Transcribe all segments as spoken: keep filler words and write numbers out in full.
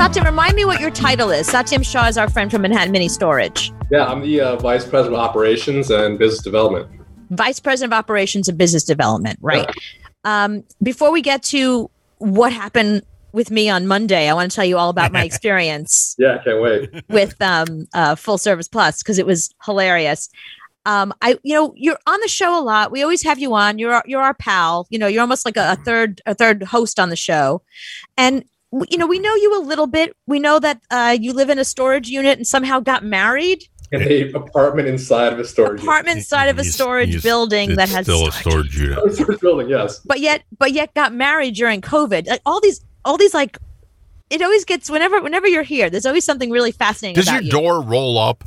Satyam, remind me what your title is. Satyam Shah is our friend from Manhattan Mini Storage. Yeah, I'm the uh, Vice President of Operations and Business Development. Vice President of Operations and Business Development, right. Yeah. Um, before we get to what happened with me on Monday, I want to tell you all about my experience. Yeah, I can't wait. With um, uh, Full Service Plus, because it was hilarious. Um, I, you know, you're on the show a lot. We always have you on. You're our, you're our pal. You know, you're almost like a, a third a third host on the show, and you know, we know you a little bit. We know that uh, you live in a storage unit and somehow got married. In a apartment inside of a storage apartment unit. inside of a storage He's- building that has still a storage unit. Oh, storage building, yes. but yet but yet got married during COVID. Like all these all these like it always gets whenever whenever you're here, there's always something really fascinating Does about your you. door roll up?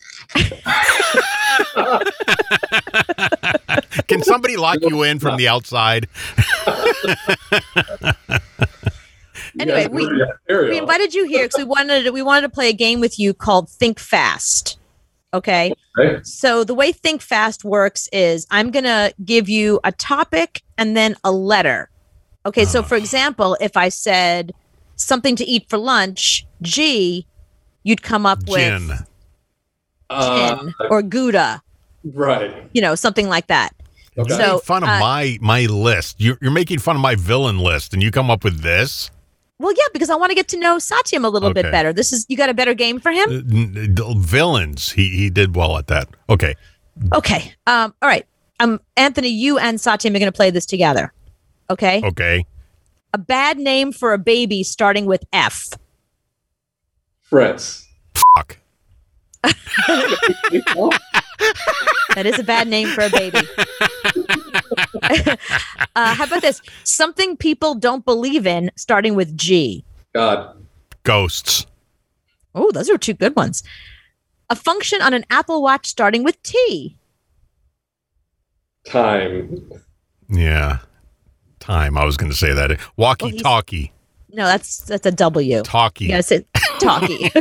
Can somebody lock you in from the outside? Anyway, we, we invited you here because we wanted to, we wanted to play a game with you called Think Fast. Okay. Okay. So the way Think Fast works is I'm going to give you a topic and then a letter. Okay. So for example, if I said something to eat for lunch, G, you'd come up with Gin. Uh, gin or Gouda, right. you know, something like that. Okay. You're So, making fun of uh, my my list. You're, you're making fun of my villain list, and you come up with this. Well, yeah, because I want to get to know Satyam a little bit Okay. better. This is, you got a better game for him? Uh, n- n- villains. He he did well at that. Okay. Okay. Um, all right. Um, Anthony, you and Satyam are going to play this together. Okay. Okay. A bad name for a baby starting with F. Fritz. Fuck. That is a bad name for a baby. uh, how about this? Something people don't believe in starting with G. God. Ghosts. Oh, those are two good ones. A function on an Apple Watch starting with T. Time. Yeah. Time. I was going to say that. Well, Walkie he's- talkie. No, that's that's a W. Talkie. Yes, it talkie.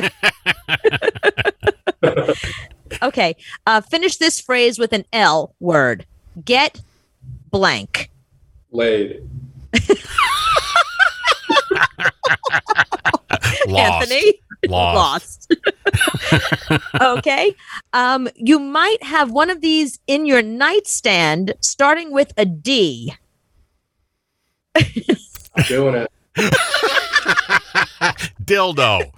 Okay. Uh, finish this phrase with an L word. Get blank. Laid. Lost. Anthony. Lost. Lost. Okay. Um, you might have one of these in your nightstand starting with a D. I'm doing it. Dildo.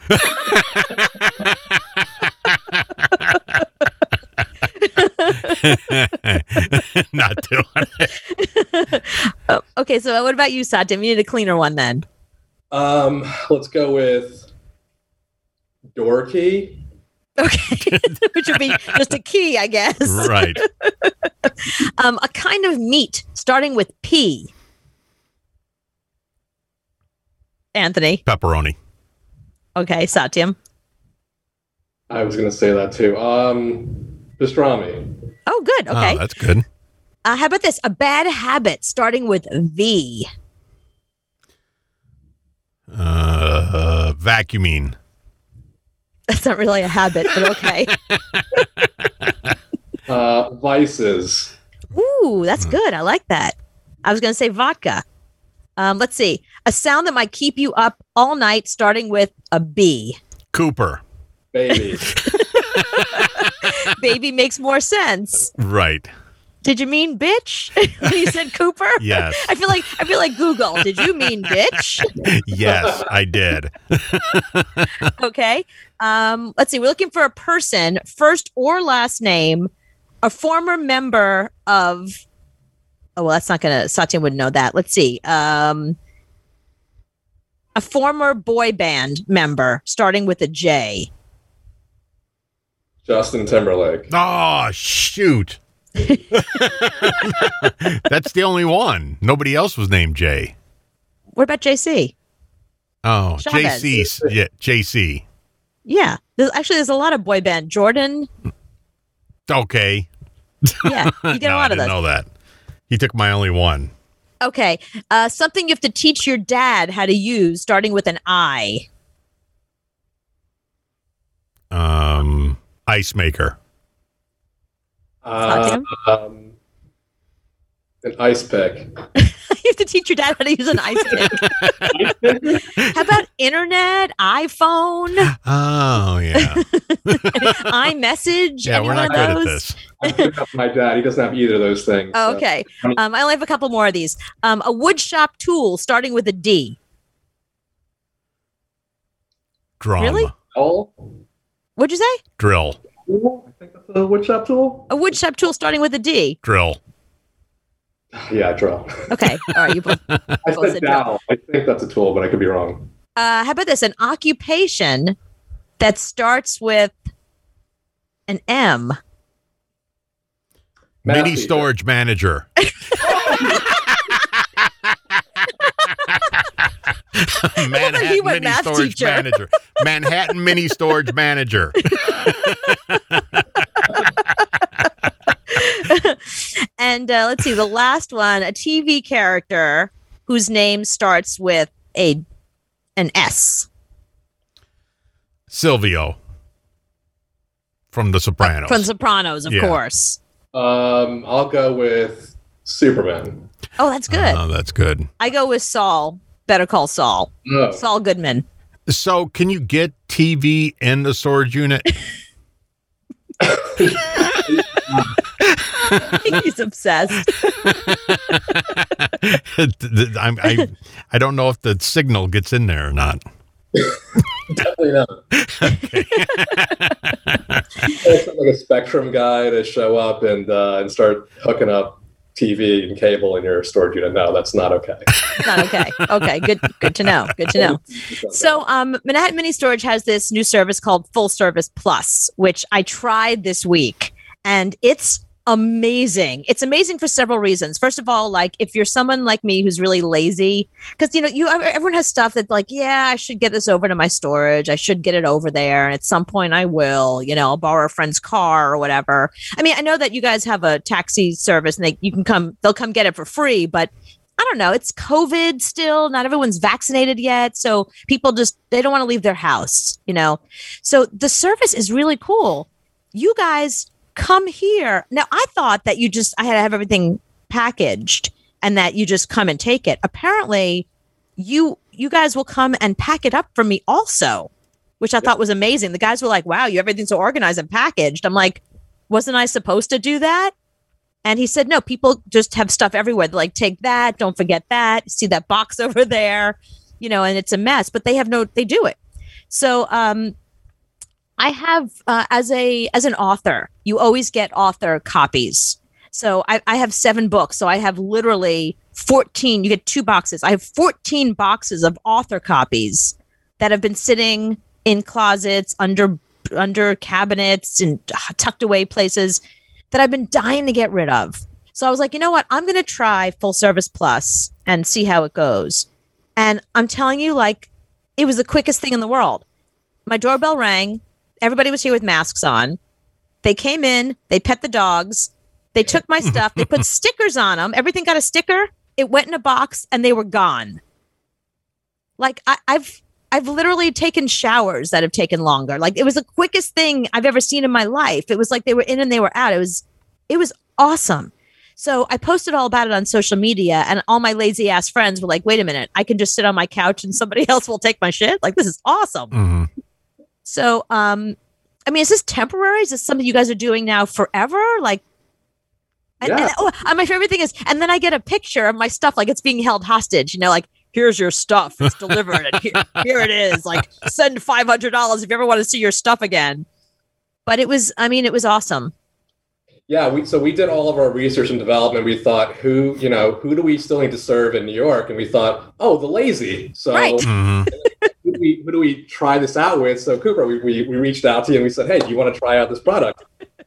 Not doing it. Oh, okay. So what about you, Satyam? You need a cleaner one then. Um, let's go with door key. Okay. Which would be just a key, I guess. Right. Um, a kind of meat starting with P. Anthony. Pepperoni. Okay, Satyam. I was going to say that too. Um, pastrami. Oh, good. Okay. Oh, that's good. Uh, how about this? A bad habit starting with V. Uh, vacuuming. That's not really a habit, but okay. Uh, vices. Ooh, that's good. I like that. I was going to say vodka. Um, let's see. A sound that might keep you up all night starting with a B. Cooper. Baby. Baby makes more sense. Right. Did you mean bitch when you said Cooper? Yes. I feel like I feel like Google. Did you mean bitch? Yes, I did. Okay. Um, let's see. We're looking for a person, first or last name, a former member of. Oh well, that's not gonna. Satya would know that. Let's see. Um, a former boy band member starting with a J. Justin Timberlake. Oh, shoot. That's the only one. Nobody else was named Jay. What about J C? Oh, Chavez. J C. Yeah, J C. Yeah. There's, actually, there's a lot of boy band. Jordan. Okay. Yeah, you get No, a I lot of didn't those. know that. He took my only one. Okay. Uh, something you have to teach your dad how to use, starting with an I. Um, ice maker. Uh, Satyam? um, An ice pick. You have to teach your dad how to use an ice pick. How about internet, iPhone, Oh, yeah. iMessage? Yeah, any we're one not of good at those? this. I picked up my dad. He doesn't have either of those things. Oh, so. okay. Um, I only have a couple more of these. Um, a wood shop tool starting with a D. Drum. Really? Oh, What'd you say? Drill. I think that's a wood shop tool. A wood shop tool starting with a D. Drill. Yeah, drill. Okay. All right. You both. I Both said said drill. dowel. I think that's a tool, but I could be wrong. Uh, how about this? An occupation that starts with an M. Math Mini teacher. storage manager. Manhattan he went mini math storage teacher. manager. Manhattan mini storage manager. And uh, let's see, the last one, a T V character whose name starts with a an S. Silvio from The Sopranos. From Sopranos, of Yeah. course. Um, I'll go with Superman. Oh, that's good. Oh, that's good. I go with Saul. Better Call Saul. Oh. Saul Goodman. So, can you get T V in the storage unit? He's obsessed. I'm, I, I don't know if the signal gets in there or not. Definitely not. It's like a Spectrum guy to show up and uh, and start hooking up T V and cable in your storage unit. No, that's not okay. It's not okay. Okay, good good to know. Good to know. So um Manhattan Mini Storage has this new service called Full Service Plus, which I tried this week, and it's amazing. It's amazing for several reasons. First of all, like if you're someone like me who's really lazy, because you know, you everyone has stuff that like, yeah, I should get this over to my storage. I should get it over there. And at some point I will, you know, I'll borrow a friend's car or whatever. I mean, I know that you guys have a taxi service and they you can come, they'll come get it for free, but I don't know. It's COVID still. Not everyone's vaccinated yet. So people just, they don't want to leave their house, you know? So the service is really cool. You guys come here. Now, I thought that you just, I had to have everything packaged and that you just come and take it. Apparently, you you guys will come and pack it up for me also, which I thought was amazing. The guys were like, wow, you have everything so organized and packaged. I'm like, wasn't I supposed to do that? And he said, no, people just have stuff everywhere. They're like, take that, don't forget that, see that box over there, you know, and it's a mess, but they have no, they do it. So, um, I have, uh, as a as an author, you always get author copies. So I, I have seven books. So I have literally fourteen. You get two boxes. I have fourteen boxes of author copies that have been sitting in closets, under under cabinets, and tucked away places that I've been dying to get rid of. So I was like, you know what? I'm going to try Full Service Plus and see how it goes. And I'm telling you, like, it was the quickest thing in the world. My doorbell rang. Everybody was here with masks on. They came in, they pet the dogs, they took my stuff, they put stickers on them. Everything got a sticker. It went in a box and they were gone. Like I, I've I've literally taken showers that have taken longer. Like it was the quickest thing I've ever seen in my life. It was like they were in and they were out. It was it was awesome. So I posted all about it on social media, and all my lazy ass friends were like, wait a minute, I can just sit on my couch and somebody else will take my shit? Like, this is awesome. Mm-hmm. So, um, I mean, is this temporary? Is this something you guys are doing now forever? Like, and, Yeah. and, oh, and my favorite thing is, and then I get a picture of my stuff, like it's being held hostage, you know, like, here's your stuff. It's delivered. And here, here it is. Like, send five hundred dollars if you ever want to see your stuff again. But it was, I mean, it was awesome. Yeah, we so we did all of our research and development. We thought, who, you know, who do we still need to serve in New York? And we thought, oh, the lazy. So Right. Mm-hmm. who, do we, who do we try this out with? So Cooper, we, we, we reached out to you and we said, hey, do you want to try out this product?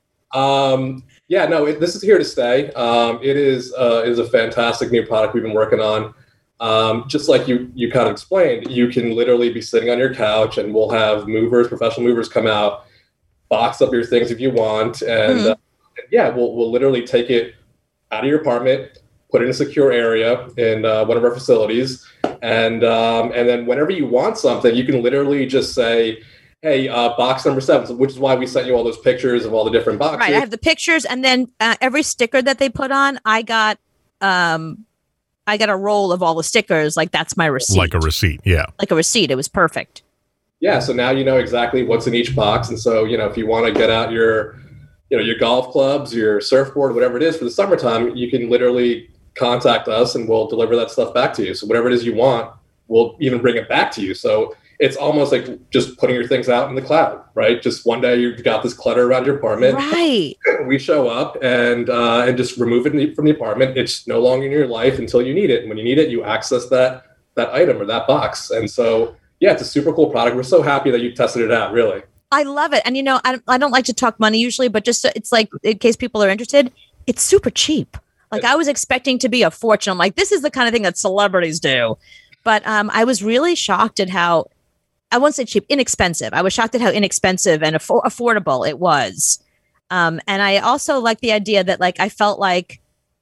um, yeah, no, it, this is here to stay. Um, it is uh, is a fantastic new product we've been working on. Um, just like you you kind of explained, you can literally be sitting on your couch and we'll have movers, professional movers come out, box up your things if you want. And Mhm. uh, yeah, we'll, we'll literally take it out of your apartment, put it in a secure area in uh, one of our facilities. And um, and then whenever you want something, you can literally just say, hey, uh, box number seven, which is why we sent you all those pictures of all the different boxes. Right. I have the pictures, and then uh, every sticker that they put on, I got um, I got a roll of all the stickers. Like that's my receipt. Like a receipt. Yeah. Like a receipt. It was perfect. Yeah. So now you know exactly what's in each box. And so, you know, if you want to get out your, you know, your golf clubs, your surfboard, whatever it is for the summertime, you can literally contact us and we'll deliver that stuff back to you. So whatever it is you want, we'll even bring it back to you. So it's almost like just putting your things out in the cloud, right? Just one day you've got this clutter around your apartment. Right. We show up and uh, and just remove it from the apartment. It's no longer in your life until you need it. And when you need it, you access that that item or that box. And so, yeah, it's a super cool product. We're so happy that you tested it out, really. I love it. And, you know, I, I don't like to talk money usually, but just it's like in case people are interested, it's super cheap. Like I was expecting to be a fortune. I'm like, this is the kind of thing that celebrities do. But um, I was really shocked at how, I won't say cheap, inexpensive. I was shocked at how inexpensive and aff- affordable it was. Um, and I also like the idea that like, I felt like,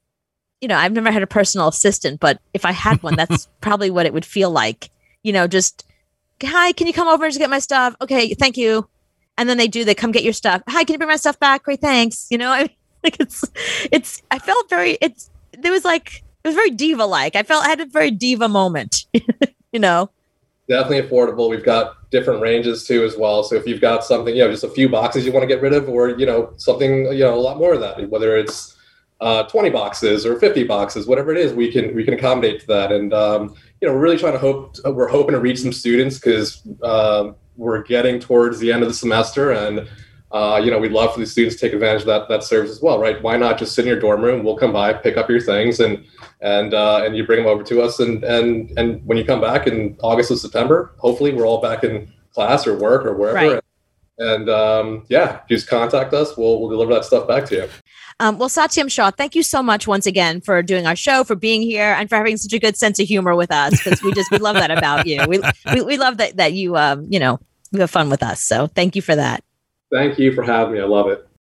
you know, I've never had a personal assistant, but if I had one, that's probably what it would feel like. You know, just, hi, can you come over and just get my stuff? Okay, thank you. And then they do, they come get your stuff. Hi, can you bring my stuff back? Great, thanks. You know, I like it's, it's, I felt very, it's, there was like, it was very diva-like. I felt I had a very diva moment, you know? Definitely affordable. We've got different ranges too as well. So if you've got something, you know, just a few boxes you want to get rid of, or, you know, something, you know, a lot more of that, whether it's uh, twenty boxes or fifty boxes, whatever it is, we can, we can accommodate to that. And, um, you know, we're really trying to hope, we're hoping to reach some students because um, we're getting towards the end of the semester and, uh, you know, we'd love for the students to take advantage of that, that service as well, right? Why not just sit in your dorm room? We'll come by, pick up your things and, and, uh, and you bring them over to us. And, and, and when you come back in August or September, hopefully we're all back in class or work or wherever. Right. And, um, yeah, just contact us. We'll, we'll deliver that stuff back to you. Um, well, Satyam Shah, thank you so much once again for doing our show, for being here, and for having such a good sense of humor with us. Because we just we love that about you. We we, we love that that you um you know you have fun with us. So thank you for that. Thank you for having me. I love it.